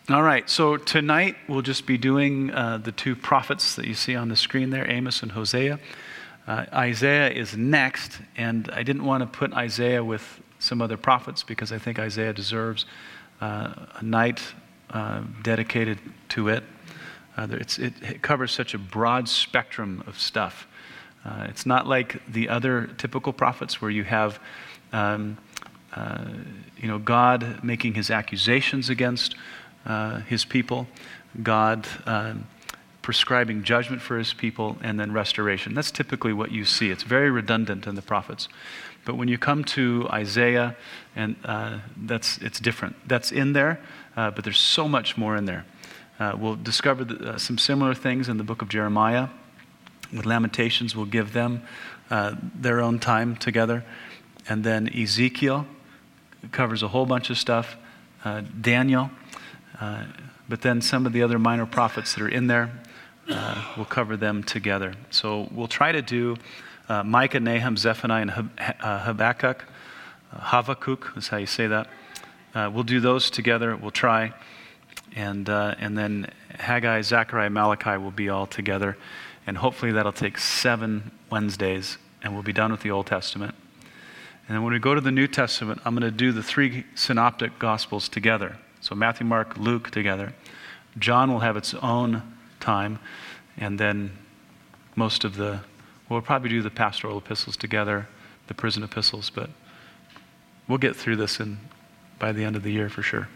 All right, so tonight we'll just be doing the two prophets that you see on the screen there, Amos and Hosea. Isaiah is next, and I didn't want to put Isaiah with some other prophets because I think Isaiah deserves a night dedicated to it. It covers such a broad spectrum of stuff. It's not like the other typical prophets where you have God making his accusations against his people, God prescribing judgment for his people, and then restoration. That's typically what you see. It's very redundant in the prophets. But when you come to Isaiah, and it's different. That's in there, but there's so much more in there. We'll discover some similar things in the book of Jeremiah. With Lamentations, we'll give them their own time together. And then Ezekiel covers a whole bunch of stuff. Daniel. But then some of the other minor prophets that are in there, we'll cover them together. So we'll try to do Micah, Nahum, Zephaniah, and Habakkuk. Habakkuk is how you say that. We'll do those together. We'll try. And then Haggai, Zechariah, Malachi will be all together. And hopefully that'll take 7 Wednesdays, and we'll be done with the Old Testament. And then when we go to the New Testament, I'm going to do the 3 synoptic Gospels together. So Matthew, Mark, Luke together. John will have its own time. And then we'll probably do the pastoral epistles together, the prison epistles, but we'll get through this by the end of the year for sure.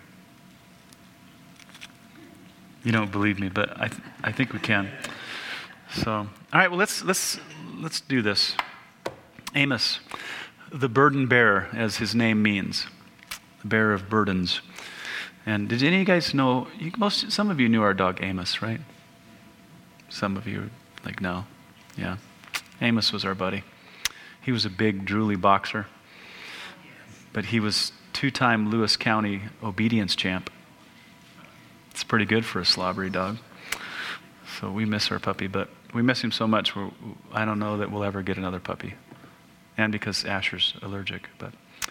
You don't believe me, but I think we can. So, all right, well, let's do this. Amos, the burden bearer, as his name means, the bearer of burdens. And did any of you guys know, some of you knew our dog Amos, right? Some of you are like, no. Yeah. Amos was our buddy. He was a big, drooly boxer. But he was 2-time Lewis County obedience champ. It's pretty good for a slobbery dog. So we miss our puppy, but we miss him so much, I don't know that we'll ever get another puppy. And because Asher's allergic, but...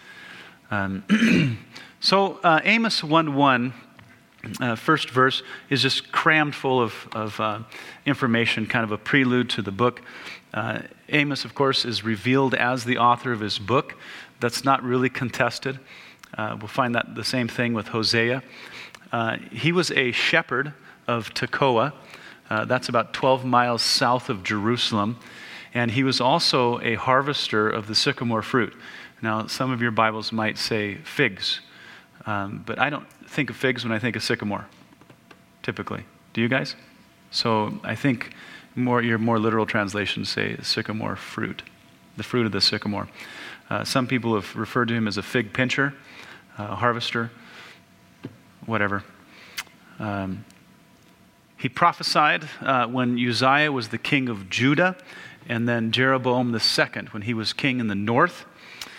So Amos 1:1, first verse, is just crammed full of information, kind of a prelude to the book. Amos, of course, is revealed as the author of his book. That's not really contested. We'll find that the same thing with Hosea. He was a shepherd of Tekoa. That's about 12 miles south of Jerusalem. And he was also a harvester of the sycamore fruit. Now, some of your Bibles might say figs, but I don't think of figs when I think of sycamore, typically. Do you guys? So I think your more literal translations say sycamore fruit, the fruit of the sycamore. Some people have referred to him as a fig pincher, harvester, whatever. He prophesied when Uzziah was the king of Judah, and then Jeroboam II when he was king in the north.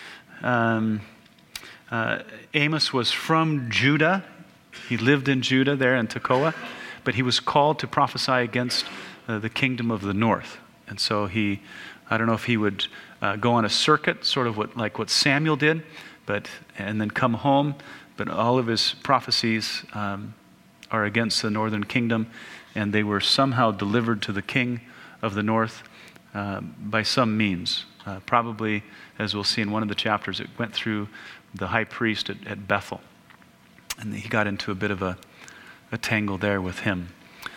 Amos was from Judah. He lived in Judah there in Tekoa, but he was called to prophesy against the kingdom of the north. And so I don't know if he would go on a circuit, sort of what Samuel did, and then come home, but all of his prophecies are against the northern kingdom, and they were somehow delivered to the king of the north by some means. Probably, as we'll see in one of the chapters, it went through the high priest at Bethel. And he got into a bit of a tangle there with him.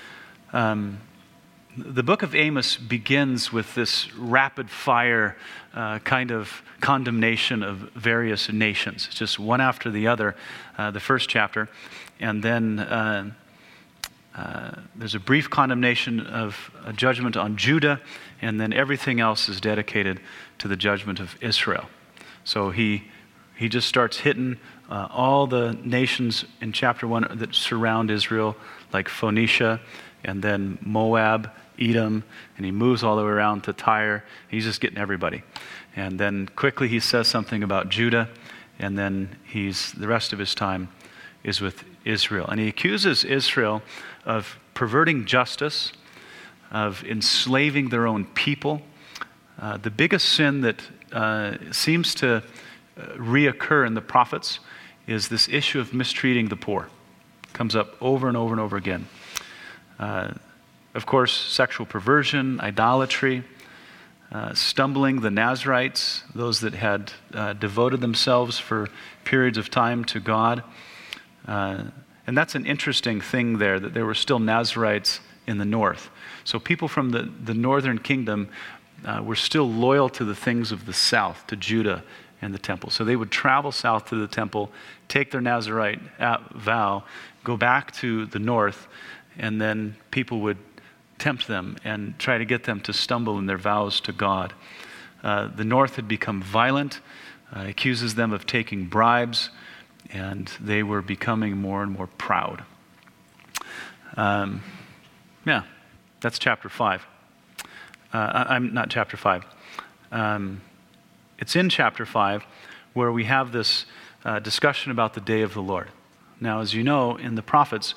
The book of Amos begins with this rapid fire kind of condemnation of various nations. It's just one after the other, the first chapter. And then there's a brief condemnation of a judgment on Judah, and then everything else is dedicated to the judgment of Israel. So he just starts hitting all the nations in chapter 1 that surround Israel, like Phoenicia, and then Moab, Edom, and he moves all the way around to Tyre. He's just getting everybody. And then quickly he says something about Judah, and then the rest of his time is with Israel. And he accuses Israel of perverting justice, of enslaving their own people. The biggest sin that seems to reoccur in the prophets is this issue of mistreating the poor. Comes up over and over and over again. Of course, sexual perversion, idolatry, stumbling the Nazarites, those that had devoted themselves for periods of time to God. And that's an interesting thing there, that there were still Nazarites in the north. So people from the northern kingdom were still loyal to the things of the south, to Judah and the temple. So they would travel south to the temple, take their Nazarite vow, go back to the north, and then people would tempt them and try to get them to stumble in their vows to God. The north had become violent, accuses them of taking bribes, and they were becoming more and more proud. Yeah, that's chapter 5. I'm not chapter 5. It's in chapter 5 where we have this discussion about the day of the Lord. Now, as you know, in the prophets,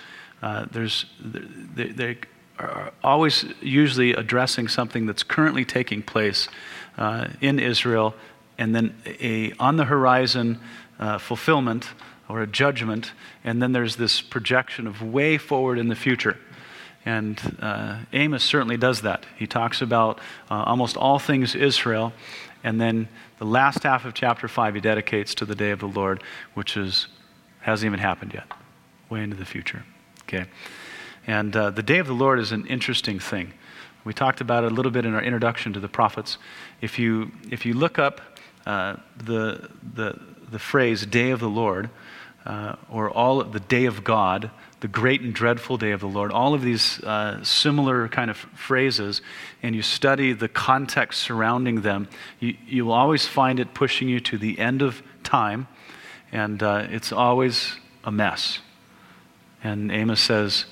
they are always usually addressing something that's currently taking place in Israel, and then on the horizon fulfillment or a judgment, and then there's this projection of way forward in the future. And Amos certainly does that. He talks about almost all things Israel, and then the last half of chapter 5 he dedicates to the day of the Lord, which hasn't even happened yet, way into the future. Okay, and the day of the Lord is an interesting thing. We talked about it a little bit in our introduction to the prophets. If you look up the phrase "day of the Lord," or all the day of God, the great and dreadful day of the Lord, all of these similar kind of phrases, and you study the context surrounding them, you will always find it pushing you to the end of time, and it's always a mess. And Amos says,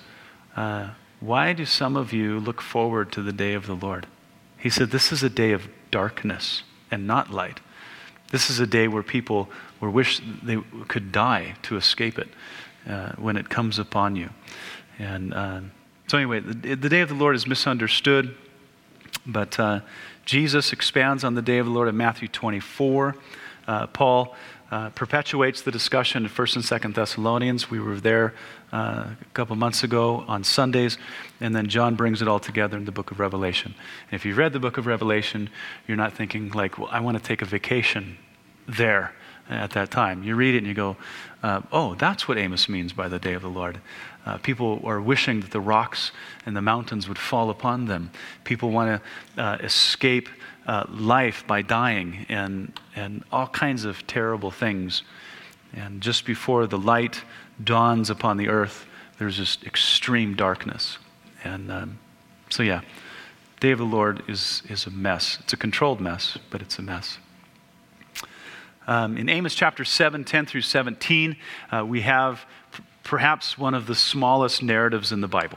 why do some of you look forward to the day of the Lord? He said, this is a day of darkness and not light. This is a day where people wish they could die to escape it when it comes upon you. And so anyway, the day of the Lord is misunderstood, but Jesus expands on the day of the Lord in Matthew 24. Paul perpetuates the discussion in 1st and 2nd Thessalonians. We were there a couple months ago on Sundays, and then John brings it all together in the book of Revelation. And if you've read the book of Revelation, you're not thinking like, well, I want to take a vacation there at that time. You read it and you go, oh, that's what Amos means by the day of the Lord. People are wishing that the rocks and the mountains would fall upon them. People want to escape life by dying and all kinds of terrible things. And just before the light dawns upon the earth, there's just extreme darkness. And so yeah, day of the Lord is a mess. It's a controlled mess, but it's a mess. In Amos chapter 7, 10 through 17, we have perhaps one of the smallest narratives in the Bible.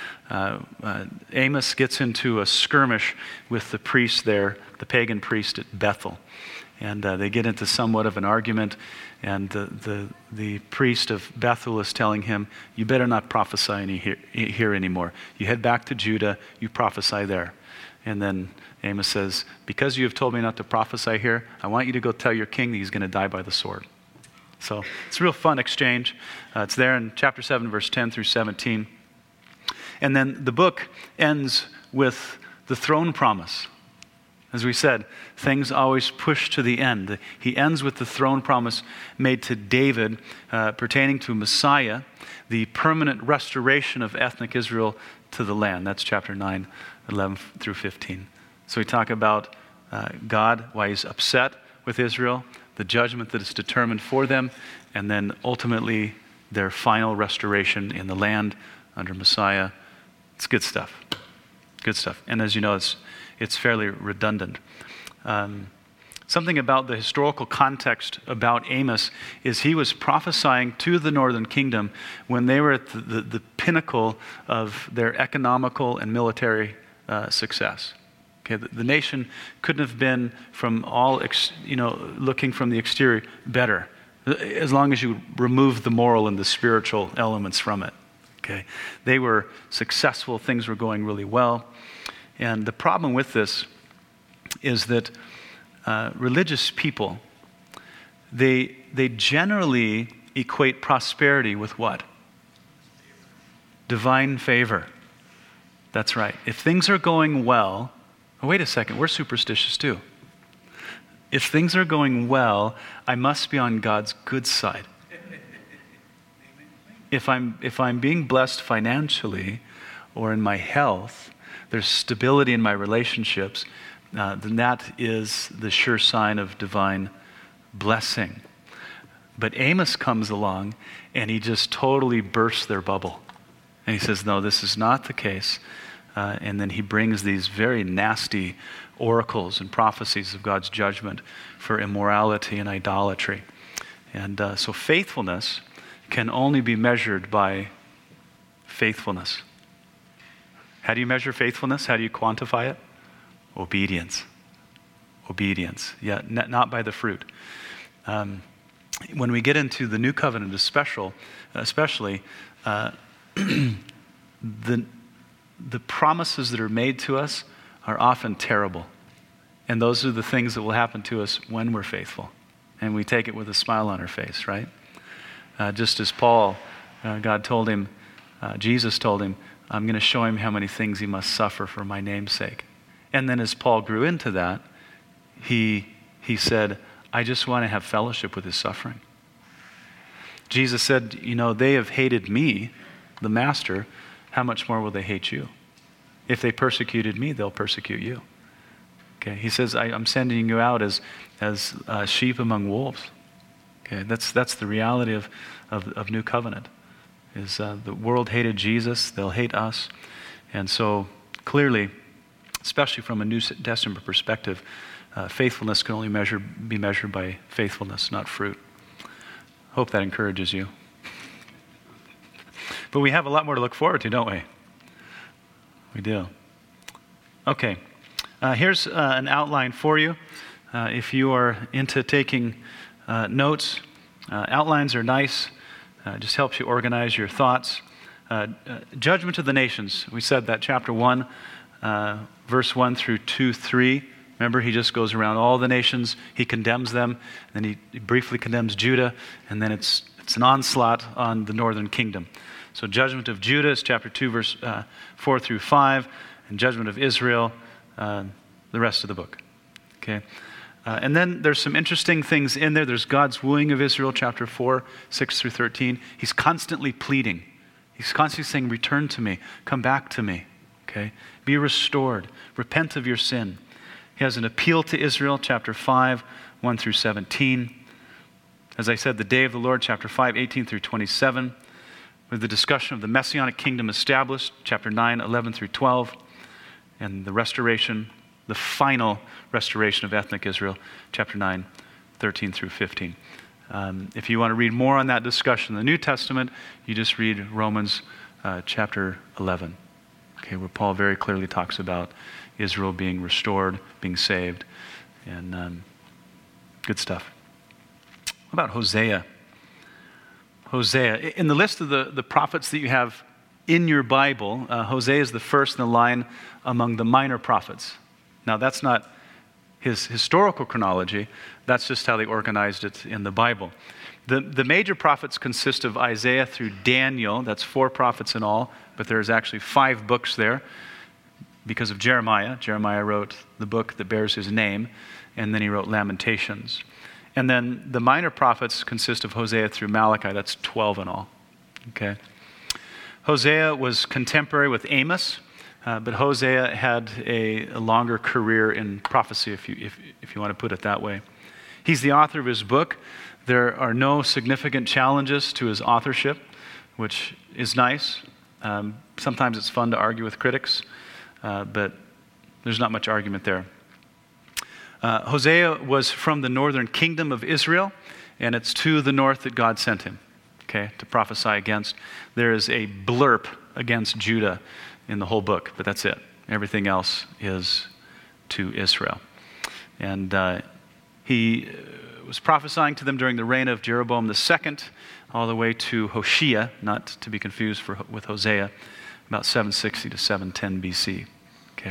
Amos gets into a skirmish with the priest there, the pagan priest at Bethel. And they get into somewhat of an argument, and the priest of Bethel is telling him, you better not prophesy here anymore. You head back to Judah, you prophesy there. And then Amos says, because you have told me not to prophesy here, I want you to go tell your king that he's going to die by the sword. So it's a real fun exchange. It's there in chapter 7, verse 10 through 17. And then the book ends with the throne promise. As we said, things always push to the end. He ends with the throne promise made to David pertaining to Messiah, the permanent restoration of ethnic Israel to the land. That's chapter 9, 11 through 15. So we talk about God, why he's upset with Israel, the judgment that is determined for them, and then ultimately their final restoration in the land under Messiah. It's good stuff. Good stuff. And as you know, it's fairly redundant. Something about the historical context about Amos is he was prophesying to the northern kingdom when they were at the pinnacle of their economical and military success. Okay, the nation couldn't have been from all, looking from the exterior better, as long as you remove the moral and the spiritual elements from it. Okay, they were successful, things were going really well. And the problem with this is that religious people, they generally equate prosperity with what? divine favor. That's right. If things are going well, oh, wait a second, we're superstitious too. If things are going well, I must be on God's good side. If I'm being blessed financially or in my health, there's stability in my relationships, then that is the sure sign of divine blessing. But Amos comes along and he just totally bursts their bubble. And he says, no, this is not the case. And then he brings these very nasty oracles and prophecies of God's judgment for immorality and idolatry. And so faithfulness can only be measured by faithfulness. How do you measure faithfulness? How do you quantify it? Obedience. Obedience. Yeah, not by the fruit. When we get into the New Covenant, especially, the promises that are made to us are often terrible. And those are the things that will happen to us when we're faithful. And we take it with a smile on our face, right? Just as Paul, God told him, Jesus told him, I'm going to show him how many things he must suffer for my name's sake. And then as Paul grew into that, he said, I just want to have fellowship with his suffering. Jesus said, they have hated me, the master, how much more will they hate you? If they persecuted me, they'll persecute you. Okay, he says, I'm sending you out as sheep among wolves. Okay, that's the reality of New Covenant. Is the world hated Jesus, they'll hate us. And so clearly, especially from a New Testament perspective, faithfulness can only be measured by faithfulness, not fruit. Hope that encourages you. But we have a lot more to look forward to, don't we? We do. Okay. Here's an outline for you. If you are into taking notes, outlines are nice. Just helps you organize your thoughts. Judgment of the nations. We said that chapter 1, verse 1 through 2-3. Remember, he just goes around all the nations. He condemns them. Then he briefly condemns Judah. And then it's an onslaught on the northern kingdom. So judgment of Judah is chapter 2, verse 4 through 5. And judgment of Israel, the rest of the book. Okay. And then there's some interesting things in there. There's God's wooing of Israel, chapter 4, 6 through 13. He's constantly pleading. He's constantly saying, return to me, come back to me, okay? Be restored, repent of your sin. He has an appeal to Israel, chapter 5, 1 through 17. As I said, the day of the Lord, chapter 5, 18 through 27. With the discussion of the Messianic kingdom established, chapter 9, 11 through 12. And the restoration, the final restoration of ethnic Israel, chapter 9, 13 through 15. If you want to read more on that discussion in the New Testament, you just read Romans chapter 11, okay, where Paul very clearly talks about Israel being restored, being saved, and good stuff. What about Hosea? Hosea. In the list of the prophets that you have in your Bible, Hosea is the first in the line among the minor prophets. Now, that's not his historical chronology. That's just how they organized it in the Bible. The major prophets consist of Isaiah through Daniel. That's 4 prophets in all, but there's actually 5 books there because of Jeremiah. Jeremiah wrote the book that bears his name, and then he wrote Lamentations. And then the minor prophets consist of Hosea through Malachi. That's 12 in all. Okay. Hosea was contemporary with Amos. But Hosea had a longer career in prophecy, if you want to put it that way. He's the author of his book. There are no significant challenges to his authorship, which is nice. Sometimes it's fun to argue with critics, but there's not much argument there. Hosea was from the northern kingdom of Israel, and it's to the north that God sent him, okay, to prophesy against. There is a blurb against Judah in the whole book, but that's it. Everything else is to Israel. And he was prophesying to them during the reign of Jeroboam II, all the way to Hoshea, not to be confused with Hosea, about 760 to 710 BC. Okay.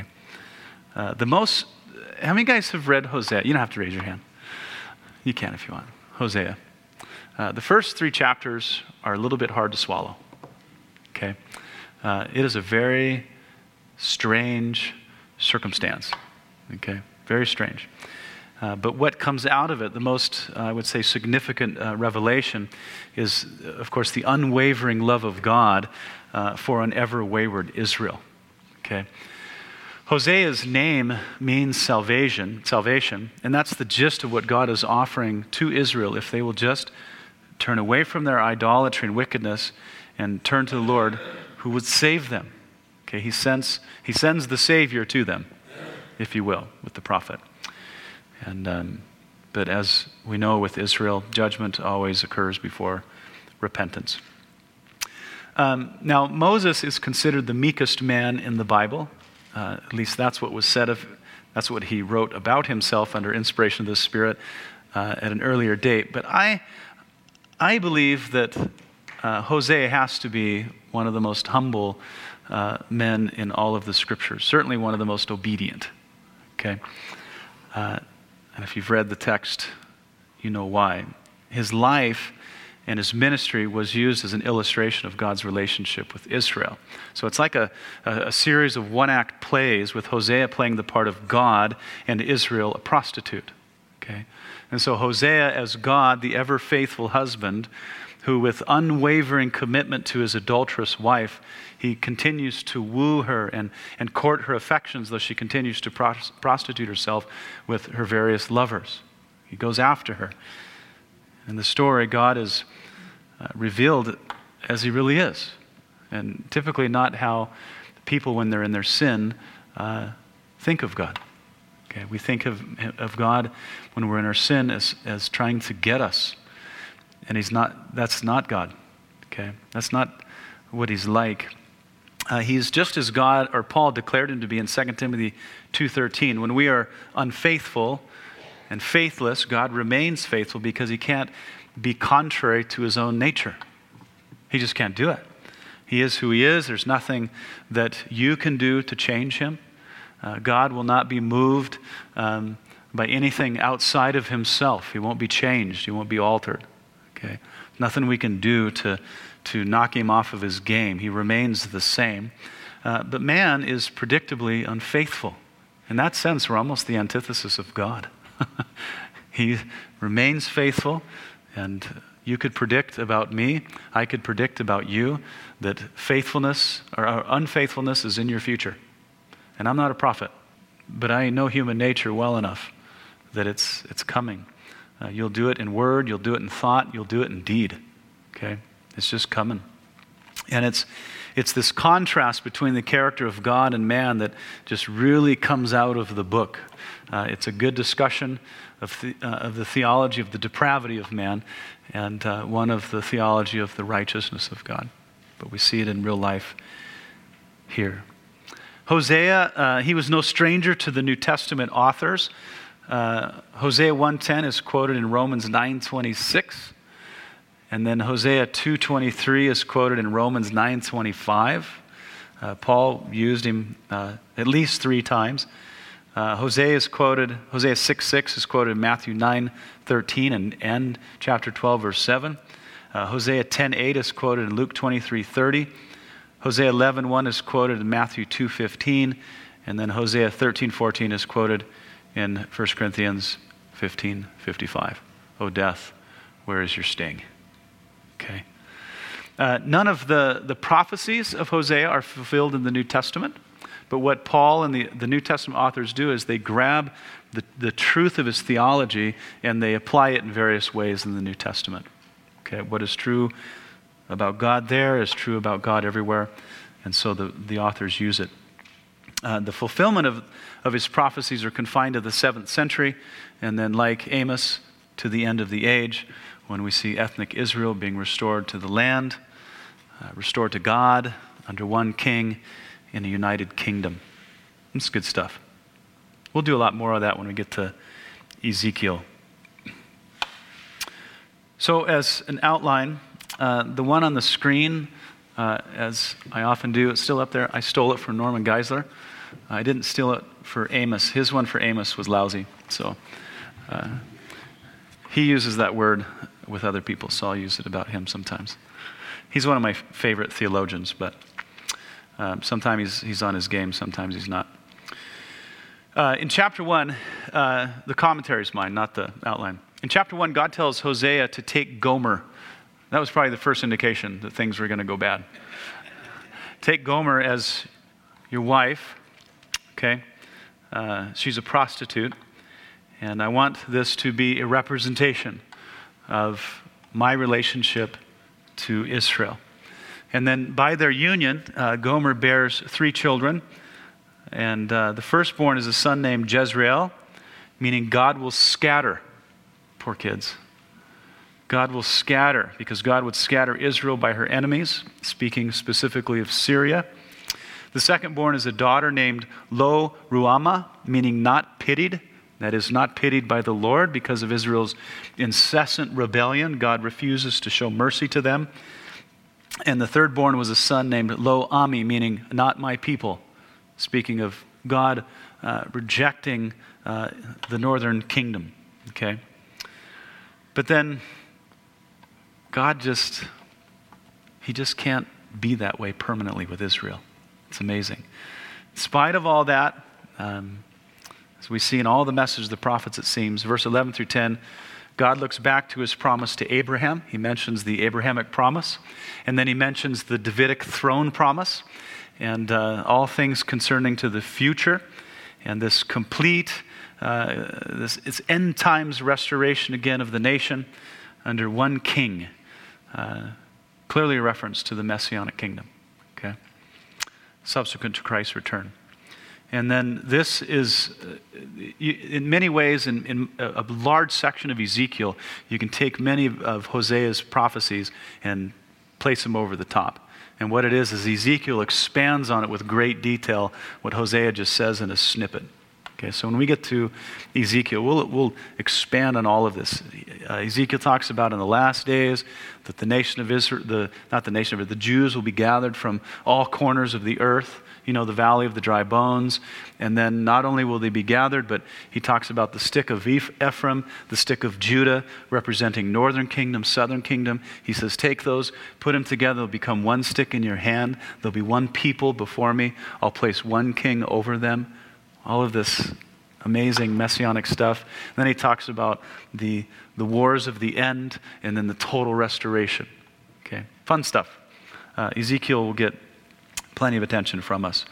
How many guys have read Hosea? You don't have to raise your hand. You can if you want. Hosea. The first 3 chapters are a little bit hard to swallow. Okay. It is a very strange circumstance. Okay, very strange. But what comes out of it, the most, I would say, significant revelation is, of course, the unwavering love of God for an ever wayward Israel. Okay. Hosea's name means salvation, and that's the gist of what God is offering to Israel if they will just turn away from their idolatry and wickedness and turn to the Lord who would save them. Okay, he sends the Savior to them, if you will, with the prophet. But as we know with Israel, judgment always occurs before repentance. Now, Moses is considered the meekest man in the Bible. At least that's what was said of, that's what he wrote about himself under inspiration of the Spirit at an earlier date. But I believe that Hosea has to be one of the most humble men in all of the Scriptures. Certainly one of the most obedient. Okay, and if you've read the text, you know why. His life and his ministry was used as an illustration of God's relationship with Israel. So it's like a series of one-act plays with Hosea playing the part of God and Israel a prostitute. Okay? And so Hosea as God, the ever-faithful husband, who with unwavering commitment to his adulterous wife, he continues to woo her and court her affections, though she continues to prostitute herself with her various lovers. He goes after her. In the story, God is revealed as he really is, and typically not how people, when they're in their sin, think of God. Okay, we think of God when we're in our sin as trying to get us, and he's not. That's not God. Okay, that's not what he's like. He's just as God, or Paul declared him to be in 2 Timothy 2:13. When we are unfaithful and faithless, God remains faithful because he can't be contrary to his own nature. He just can't do it. He is who he is. There's nothing that you can do to change him. God will not be moved by anything outside of himself. He won't be changed. He won't be altered. Okay? Nothing we can do to knock him off of his game. He remains the same. But man is predictably unfaithful. In that sense, we're almost the antithesis of God. He remains faithful, and you could predict about me, I could predict about you, that faithfulness or unfaithfulness is in your future. And I'm not a prophet, but I know human nature well enough that it's coming. You'll do it in word, you'll do it in thought, you'll do it in deed. Okay? It's just coming. And it's this contrast between the character of God and man that just really comes out of the book. It's a good discussion of the theology of the depravity of man and one of the theology of the righteousness of God. But we see it in real life here. Hosea, he was no stranger to the New Testament authors. Hosea 1:10 is quoted in Romans 9:26. And then Hosea 2:23 is quoted in Romans 9:25. Paul used him at least 3 times. Hosea 6:6 is quoted in Matthew 9:13 and chapter 12, verse 7. Hosea 10:8 is quoted in Luke 23:30. Hosea 11:1 is quoted in Matthew 2:15. And then Hosea 13:14 is quoted in 1 Corinthians 15:55. O death, where is your sting? Okay. None of the prophecies of Hosea are fulfilled in the New Testament, but what Paul and the New Testament authors do is they grab the truth of his theology and they apply it in various ways in the New Testament. Okay, what is true about God there is true about God everywhere, and so the authors use it. The fulfillment of his prophecies are confined to the 7th century, and then like Amos, to the end of the age, when we see ethnic Israel being restored to the land, restored to God under one king in a united kingdom. It's good stuff. We'll do a lot more of that when we get to Ezekiel. So as an outline, the one on the screen, as I often do, it's still up there. I stole it from Norman Geisler. I didn't steal it for Amos. His one for Amos was lousy. So he uses that word with other people, so I'll use it about him sometimes. He's one of my favorite theologians, but Sometimes he's on his game, sometimes he's not. In chapter 1, the commentary is mine, not the outline. In chapter 1, God tells Hosea to take Gomer. That was probably the first indication that things were going to go bad. Take Gomer as your wife, okay? She's a prostitute, and I want this to be a representation of my relationship to Israel. And then by their union, Gomer bears 3 children, and the firstborn is a son named Jezreel, meaning God will scatter. Poor kids. God will scatter, because God would scatter Israel by her enemies, speaking specifically of Syria. The second-born is a daughter named Lo Ruhamah, meaning not pitied. That is, not pitied by the Lord because of Israel's incessant rebellion. God refuses to show mercy to them. And the third-born was a son named Lo Ami, meaning not my people, speaking of God rejecting the northern kingdom. Okay? But then God he just can't be that way permanently with Israel. It's amazing. In spite of all that, as we see in all the messages of the prophets, it seems, verse 11 through 10, God looks back to his promise to Abraham. He mentions the Abrahamic promise, and then he mentions the Davidic throne promise, and all things concerning to the future, and this complete, it's end times restoration again of the nation under one king. Clearly a reference to the Messianic kingdom, okay? Subsequent to Christ's return. And then this is, in many ways, in a large section of Ezekiel, you can take many of Hosea's prophecies and place them over the top. And what it is Ezekiel expands on it with great detail, what Hosea just says in a snippet. Okay, so when we get to Ezekiel, we'll expand on all of this. Ezekiel talks about in the last days that the nation of Israel, the Jews will be gathered from all corners of the earth, the valley of the dry bones. And then not only will they be gathered, but he talks about the stick of Ephraim, the stick of Judah, representing northern kingdom, southern kingdom. He says, take those, put them together, they'll become one stick in your hand. There'll be one people before me. I'll place one king over them. All of this amazing messianic stuff. And then he talks about the wars of the end and then the total restoration. Okay, fun stuff. Ezekiel will get plenty of attention from us.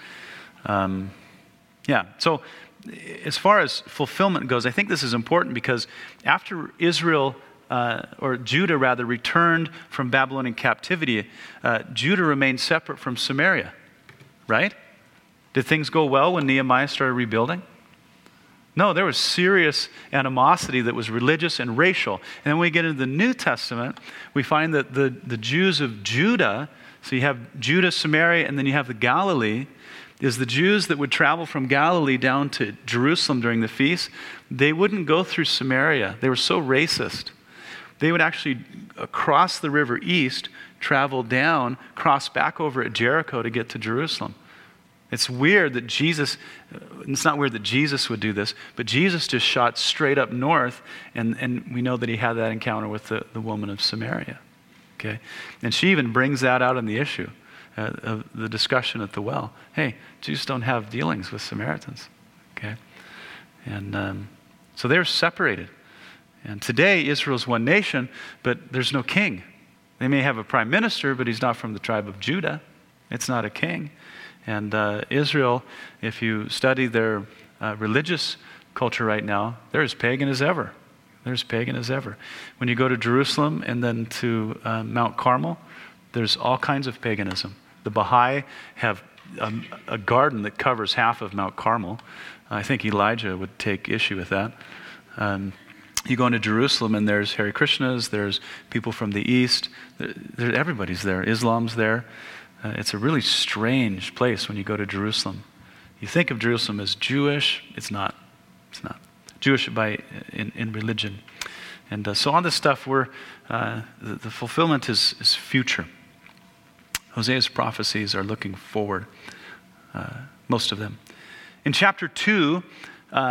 So as far as fulfillment goes, I think this is important because after Israel, or Judah rather, returned from Babylonian captivity, Judah remained separate from Samaria, right? Did things go well when Nehemiah started rebuilding? No, there was serious animosity that was religious and racial. And then when we get into the New Testament, we find that the Jews of Judah, so you have Judah, Samaria, and then you have the Galilee, is the Jews that would travel from Galilee down to Jerusalem during the feast. They wouldn't go through Samaria. They were so racist. They would actually cross the river east, travel down, cross back over at Jericho to get to Jerusalem. It's weird that it's not weird that Jesus would do this, but Jesus just shot straight up north, and we know that he had that encounter with the woman of Samaria. Okay? And she even brings that out in the issue of the discussion at the well. Hey, Jews don't have dealings with Samaritans. Okay? And so they're separated. And today, Israel's one nation, but there's no king. They may have a prime minister, but he's not from the tribe of Judah. It's not a king. And Israel, if you study their religious culture right now, they're as pagan as ever. They're as pagan as ever. When you go to Jerusalem and then to Mount Carmel, there's all kinds of paganism. The Baha'i have a garden that covers half of Mount Carmel. I think Elijah would take issue with that. You go into Jerusalem and there's Hare Krishnas, there's people from the East. Everybody's there. Islam's there. It's a really strange place when you go to Jerusalem. You think of Jerusalem as Jewish. It's not. It's not. Jewish in religion. And so on this stuff, the fulfillment is future. Hosea's prophecies are looking forward, most of them. In chapter 2,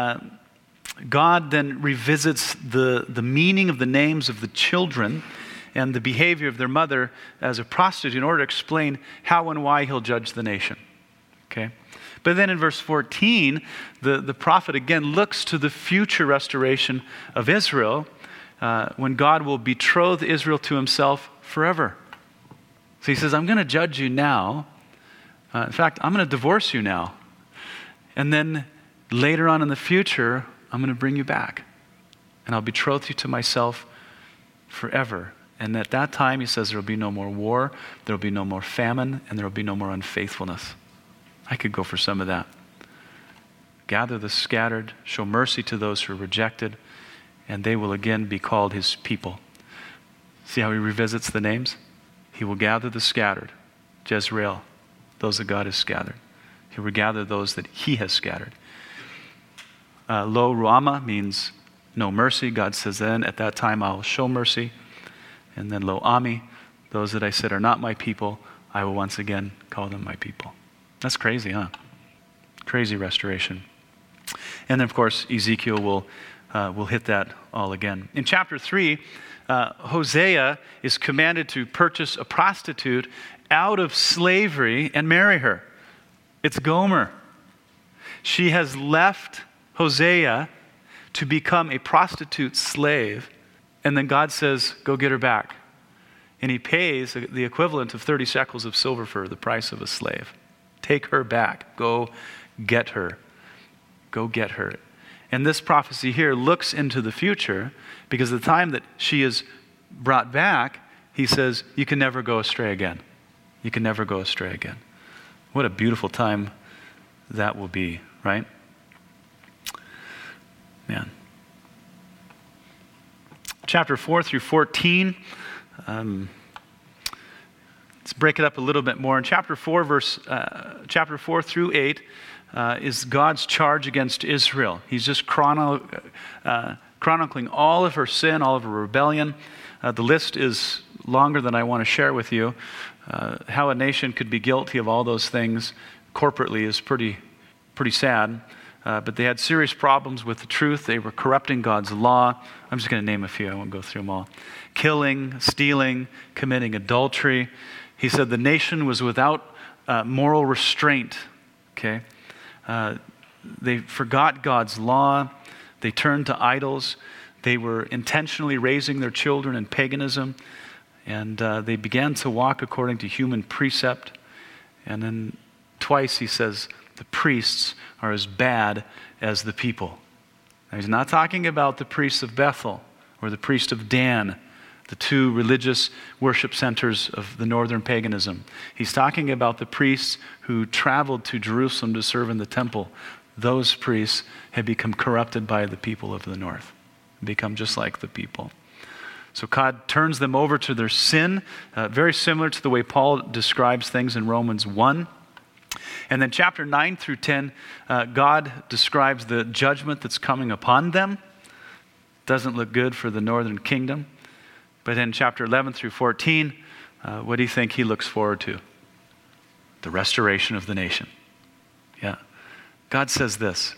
God then revisits the meaning of the names of the children, and the behavior of their mother as a prostitute in order to explain how and why he'll judge the nation. Okay? But then in verse 14, the prophet again looks to the future restoration of Israel when God will betroth Israel to himself forever. So he says, I'm going to judge you now. In fact, I'm going to divorce you now. And then later on in the future, I'm going to bring you back. And I'll betroth you to myself forever. And at that time, he says, there will be no more war, there will be no more famine, and there will be no more unfaithfulness. I could go for some of that. Gather the scattered, show mercy to those who are rejected, and they will again be called his people. See how he revisits the names? He will gather the scattered, Jezreel, those that God has scattered. He will gather those that he has scattered. Lo Ruama means no mercy. God says then, at that time I will show mercy. And then Lo Ami, those that I said are not my people, I will once again call them my people. That's crazy, huh? Crazy restoration. And then, of course, Ezekiel will hit that all again. In chapter 3, Hosea is commanded to purchase a prostitute out of slavery and marry her. It's Gomer. She has left Hosea to become a prostitute slave, and then God says, go get her back. And he pays the equivalent of 30 shekels of silver for her, the price of a slave. Take her back. Go get her. Go get her. And this prophecy here looks into the future, because the time that she is brought back, he says, you can never go astray again. You can never go astray again. What a beautiful time that will be, right? Man. Chapter 4 through 14. Let's break it up a little bit more. In chapter 4 through 8 is God's charge against Israel. He's just chronicling all of her sin, all of her rebellion. The list is longer than I want to share with you. How a nation could be guilty of all those things corporately is pretty sad. But they had serious problems with the truth. They were corrupting God's law. I'm just going to name a few. I won't go through them all. Killing, stealing, committing adultery. He said the nation was without moral restraint. Okay, they forgot God's law. They turned to idols. They were intentionally raising their children in paganism. And they began to walk according to human precept. And then twice he says, the priests are as bad as the people. Now, he's not talking about the priests of Bethel or the priest of Dan, the two religious worship centers of the northern paganism. He's talking about the priests who traveled to Jerusalem to serve in the temple. Those priests had become corrupted by the people of the north, become just like the people. So God turns them over to their sin, very similar to the way Paul describes things in Romans 1. And then chapter 9 through 10, God describes the judgment that's coming upon them. Doesn't look good for the northern kingdom. But in chapter 11 through 14, what do you think he looks forward to? The restoration of the nation. Yeah. God says this.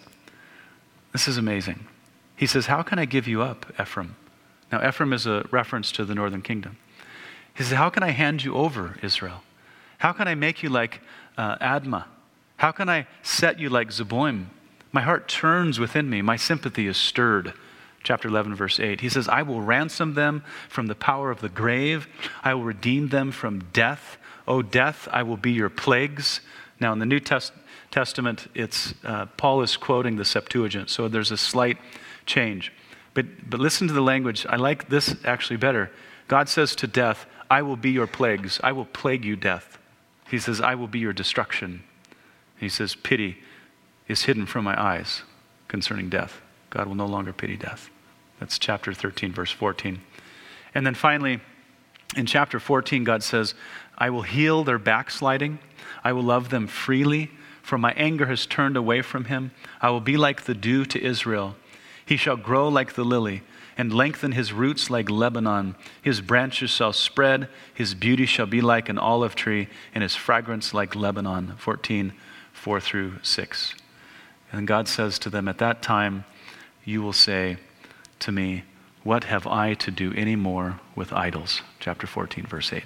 This is amazing. He says, how can I give you up, Ephraim? Now, Ephraim is a reference to the northern kingdom. He says, how can I hand you over, Israel? How can I make you like Admah? How can I set you like Zeboim? My heart turns within me. My sympathy is stirred. Chapter 11, verse 8. He says, I will ransom them from the power of the grave. I will redeem them from death. O death, I will be your plagues. Now, in the New Testament, it's Paul is quoting the Septuagint, so there's a slight change. But listen to the language. I like this actually better. God says to death, I will be your plagues. I will plague you, death. He says, I will be your destruction. He says, pity is hidden from my eyes concerning death. God will no longer pity death. That's chapter 13, verse 14. And then finally, in chapter 14, God says, I will heal their backsliding. I will love them freely, for my anger has turned away from him. I will be like the dew to Israel. He shall grow like the lily and lengthen his roots like Lebanon. His branches shall spread. His beauty shall be like an olive tree and his fragrance like Lebanon. 14, 4 through 6. And God says to them, at that time, you will say to me, what have I to do any more with idols? Chapter 14, verse 8.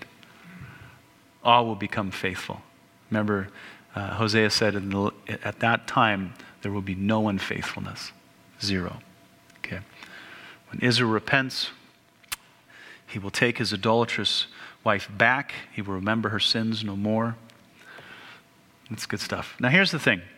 All will become faithful. Remember, Hosea said at that time, there will be no unfaithfulness. Zero. Okay. When Israel repents, he will take his idolatrous wife back. He will remember her sins no more. That's good stuff. Now here's the thing.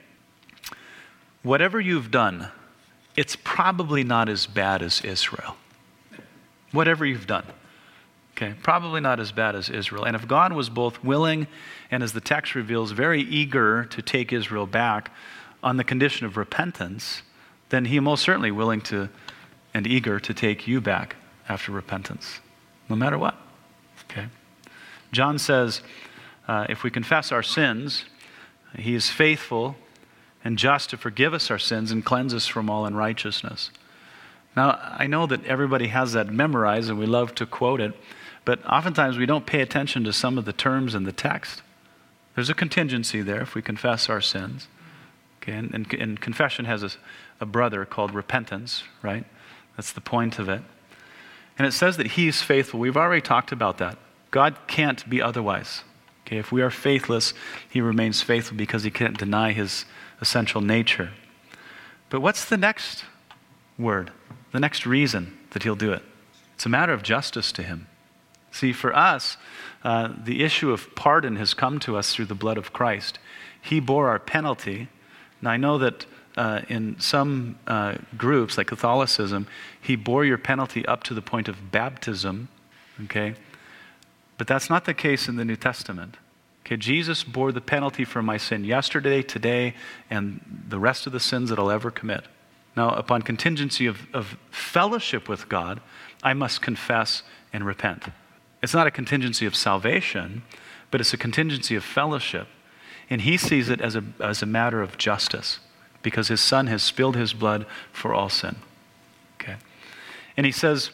Whatever you've done, it's probably not as bad as Israel. Whatever you've done. Okay, probably not as bad as Israel. And if God was both willing and, as the text reveals, very eager to take Israel back on the condition of repentance, then he most certainly willing to and eager to take you back after repentance, no matter what. Okay. John says, if we confess our sins, he is faithful and just to forgive us our sins and cleanse us from all unrighteousness. Now, I know that everybody has that memorized and we love to quote it, but oftentimes we don't pay attention to some of the terms in the text. There's a contingency there if we confess our sins. Okay, and confession has a brother called repentance, right? That's the point of it. And it says that he's faithful. We've already talked about that. God can't be otherwise. Okay, if we are faithless, he remains faithful because he can't deny his essential nature. But what's the next word? The next reason that he'll do it? It's a matter of justice to him. See, for us, the issue of pardon has come to us through the blood of Christ. He bore our penalty. Now, I know that in some groups, like Catholicism, he bore your penalty up to the point of baptism, okay? But that's not the case in the New Testament. Okay, Jesus bore the penalty for my sin yesterday, today, and the rest of the sins that I'll ever commit. Now, upon contingency of fellowship with God, I must confess and repent. It's not a contingency of salvation, but it's a contingency of fellowship. And he sees it as a matter of justice because his son has spilled his blood for all sin. Okay. And he says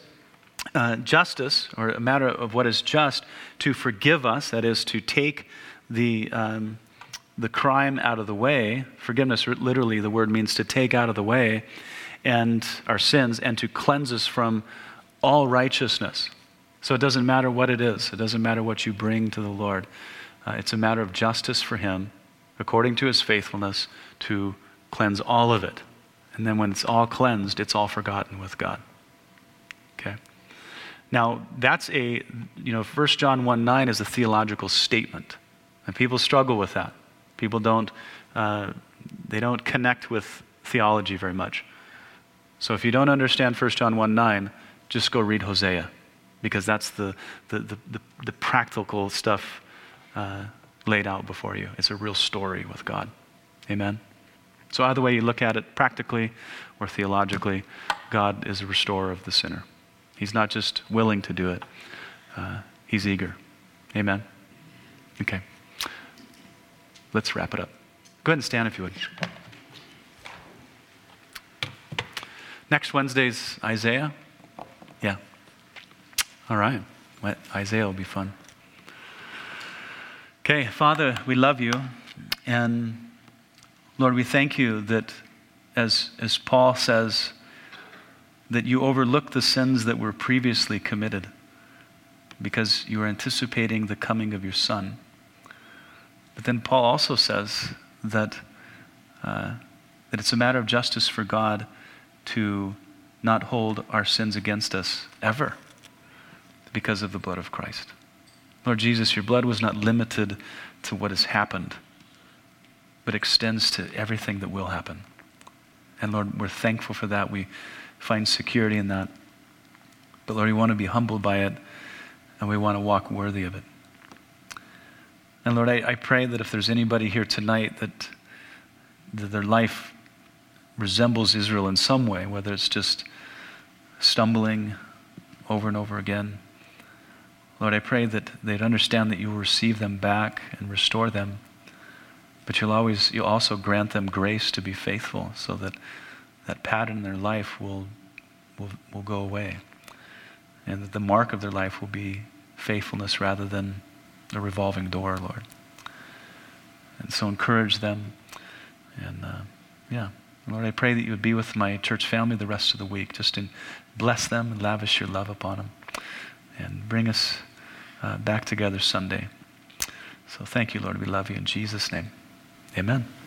justice, or a matter of what is just, to forgive us, that is to take the crime out of the way. Forgiveness, literally, the word means to take out of the way, and our sins, and to cleanse us from all righteousness. So it doesn't matter what it is. It doesn't matter what you bring to the Lord. It's a matter of justice for him, according to his faithfulness, to cleanse all of it. And then when it's all cleansed, it's all forgotten with God. Okay? Now, that's 1 John 1:9 is a theological statement. And people struggle with that. People don't connect with theology very much. So if you don't understand 1 John 1:9, just go read Hosea, because that's the practical stuff laid out before you. It's a real story with God. Amen? So either way you look at it, practically or theologically, God is a restorer of the sinner. He's not just willing to do it. He's eager. Amen? Okay. Let's wrap it up. Go ahead and stand if you would. Next Wednesday's Isaiah. Yeah. All right. Isaiah will be fun. Okay, Father, we love you. And Lord, we thank you that, as Paul says, that you overlook the sins that were previously committed because you are anticipating the coming of your Son. But then Paul also says that it's a matter of justice for God to not hold our sins against us ever because of the blood of Christ. Lord Jesus, your blood was not limited to what has happened, but extends to everything that will happen. And Lord, we're thankful for that. We find security in that. But Lord, we want to be humbled by it, and we want to walk worthy of it. And Lord, I pray that if there's anybody here tonight that their life resembles Israel in some way, whether it's just stumbling over and over again, Lord, I pray that they'd understand that you will receive them back and restore them, but you'll also grant them grace to be faithful so that that pattern in their life will go away, and that the mark of their life will be faithfulness rather than a revolving door, Lord. And so encourage them, and Lord, I pray that you would be with my church family the rest of the week. Just bless them and lavish your love upon them. And bring us back together Sunday. So thank you, Lord. We love you in Jesus' name. Amen.